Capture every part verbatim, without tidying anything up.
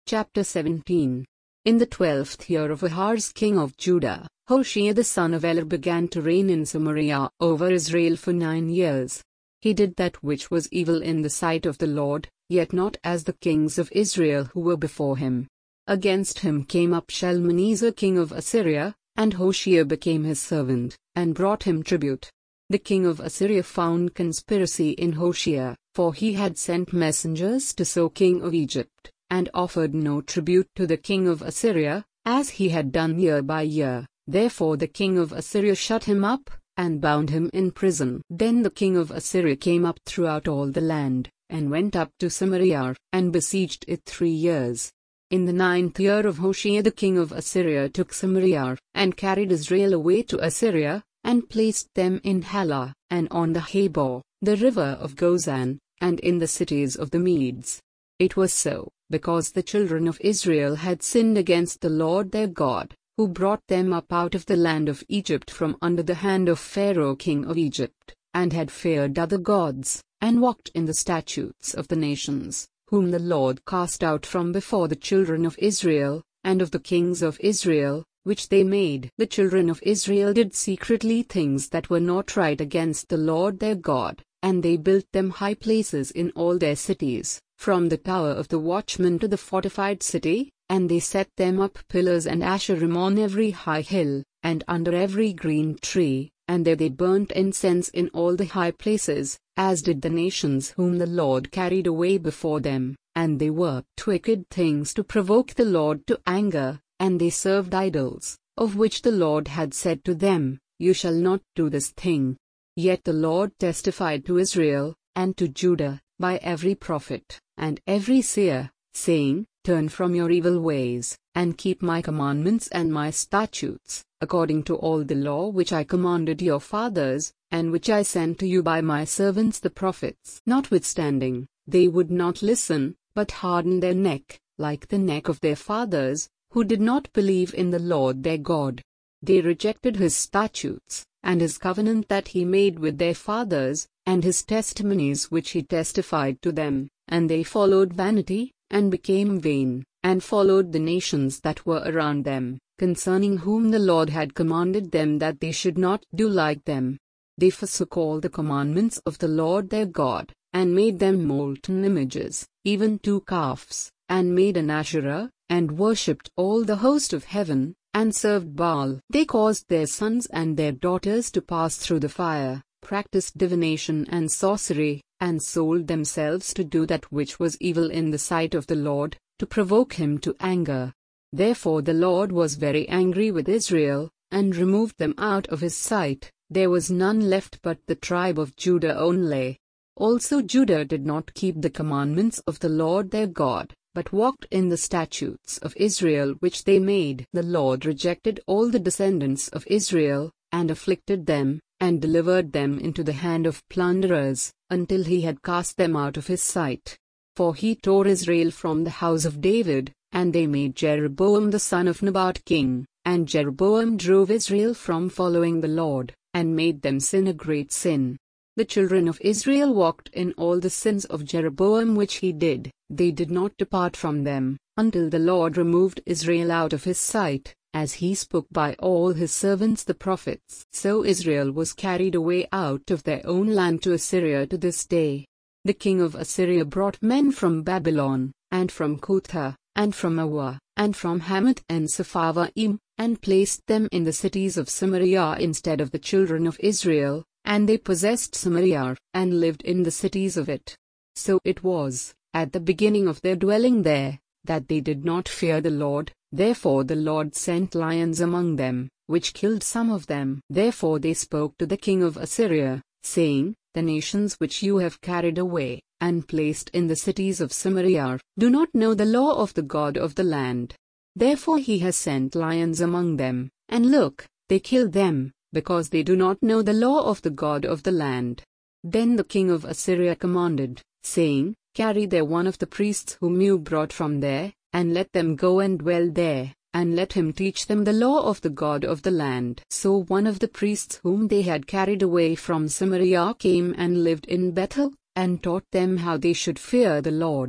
Chapter seventeen. In the twelfth year of Ahaz king of Judah, Hoshea the son of Elah began to reign in Samaria over Israel for nine years. He did that which was evil in the sight of the Lord, yet not as the kings of Israel who were before him. Against him came up Shalmaneser king of Assyria, and Hoshea became his servant, and brought him tribute. The king of Assyria found conspiracy in Hoshea, for he had sent messengers to So king of Egypt, and offered no tribute to the king of Assyria, as he had done year by year. Therefore the king of Assyria shut him up, and bound him in prison. Then the king of Assyria came up throughout all the land, and went up to Samaria, and besieged it three years. In the ninth year of Hoshea the king of Assyria took Samaria, and carried Israel away to Assyria, and placed them in Halah, and on the Habor, the river of Gozan, and in the cities of the Medes. It was so, because the children of Israel had sinned against the Lord their God, who brought them up out of the land of Egypt from under the hand of Pharaoh king of Egypt, and had feared other gods, and walked in the statutes of the nations, whom the Lord cast out from before the children of Israel, and of the kings of Israel, which they made. The children of Israel did secretly things that were not right against the Lord their God, and they built them high places in all their cities, from the tower of the watchman to the fortified city, and they set them up pillars and asherim on every high hill, and under every green tree, and there they burnt incense in all the high places, as did the nations whom the Lord carried away before them, and they worked wicked things to provoke the Lord to anger, and they served idols, of which the Lord had said to them, You shall not do this thing. Yet the Lord testified to Israel, and to Judah, by every prophet, and every seer, saying, Turn from your evil ways, and keep my commandments and my statutes, according to all the law which I commanded your fathers, and which I sent to you by my servants the prophets. Notwithstanding, they would not listen, but hardened their neck, like the neck of their fathers, who did not believe in the Lord their God. They rejected his statutes, and his covenant that he made with their fathers, and his testimonies which he testified to them, and they followed vanity, and became vain, and followed the nations that were around them, concerning whom the Lord had commanded them that they should not do like them. They forsook all the commandments of the Lord their God, and made them molten images, even two calves, and made an Asherah, and worshipped all the host of heaven, and served Baal. They caused their sons and their daughters to pass through the fire, practiced divination and sorcery, and sold themselves to do that which was evil in the sight of the Lord, to provoke him to anger. Therefore the Lord was very angry with Israel, and removed them out of his sight. There was none left but the tribe of Judah only. Also Judah did not keep the commandments of the Lord their God, but walked in the statutes of Israel which they made. The Lord rejected all the descendants of Israel, and afflicted them, and delivered them into the hand of plunderers, until he had cast them out of his sight. For he tore Israel from the house of David, and they made Jeroboam the son of Nebat king, and Jeroboam drove Israel from following the Lord, and made them sin a great sin. The children of Israel walked in all the sins of Jeroboam which he did. They did not depart from them, until the Lord removed Israel out of his sight, as he spoke by all his servants the prophets. So Israel was carried away out of their own land to Assyria to this day. The king of Assyria brought men from Babylon, and from Cutha, and from Awa, and from Hamath and Sepharvaim, and placed them in the cities of Samaria instead of the children of Israel, and they possessed Samaria, and lived in the cities of it. So it was, at the beginning of their dwelling there, that they did not fear the Lord. Therefore the Lord sent lions among them, which killed some of them. Therefore they spoke to the king of Assyria, saying, The nations which you have carried away, and placed in the cities of Samaria, do not know the law of the God of the land. Therefore he has sent lions among them, and look, they kill them, because they do not know the law of the God of the land. Then the king of Assyria commanded, saying, Carry there one of the priests whom you brought from there, and let them go and dwell there, and let him teach them the law of the God of the land. So one of the priests whom they had carried away from Samaria came and lived in Bethel, and taught them how they should fear the Lord.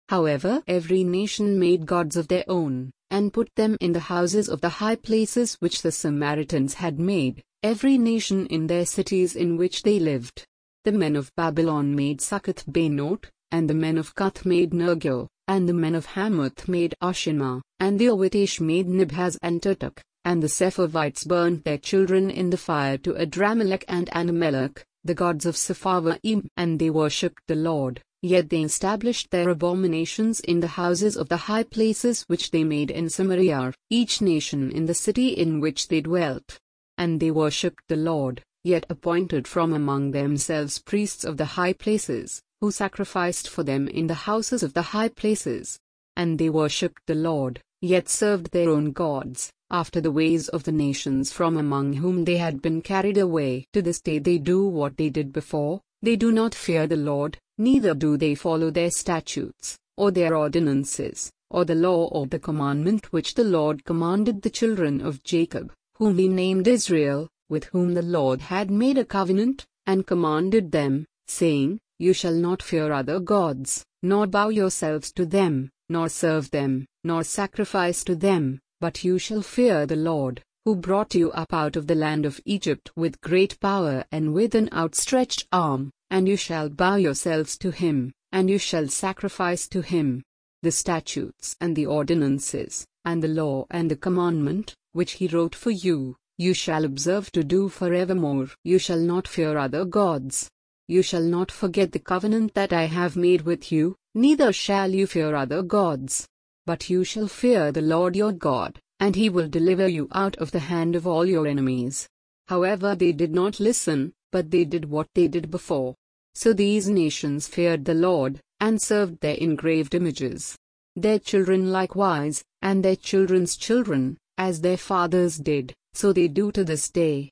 However, every nation made gods of their own, and put them in the houses of the high places which the Samaritans had made, every nation in their cities in which they lived. The men of Babylon made Succoth-Benoth, and the men of Cuth made Nergal, and the men of Hamath made Ashima, and the Awitish made Nibhaz and Tartak, and the Sepharvites burnt their children in the fire to Adramelech and Anamelech, the gods of Sepharvaim, and they worshipped the Lord. Yet they established their abominations in the houses of the high places which they made in Samaria, each nation in the city in which they dwelt. And they worshipped the Lord, yet appointed from among themselves priests of the high places, who sacrificed for them in the houses of the high places. And they worshipped the Lord, yet served their own gods, after the ways of the nations from among whom they had been carried away. To this day they do what they did before, they do not fear the Lord, neither do they follow their statutes, or their ordinances, or the law or the commandment which the Lord commanded the children of Jacob, whom he named Israel, with whom the Lord had made a covenant, and commanded them, saying, You shall not fear other gods, nor bow yourselves to them, nor serve them, nor sacrifice to them, but you shall fear the Lord, who brought you up out of the land of Egypt with great power and with an outstretched arm, and you shall bow yourselves to him, and you shall sacrifice to him. The statutes and the ordinances, and the law and the commandment, which he wrote for you, you shall observe to do forevermore. You shall not fear other gods. You shall not forget the covenant that I have made with you, neither shall you fear other gods. But you shall fear the Lord your God, and he will deliver you out of the hand of all your enemies. However, they did not listen, but they did what they did before. So these nations feared the Lord, and served their engraved images. Their children likewise, and their children's children, as their fathers did, so they do to this day.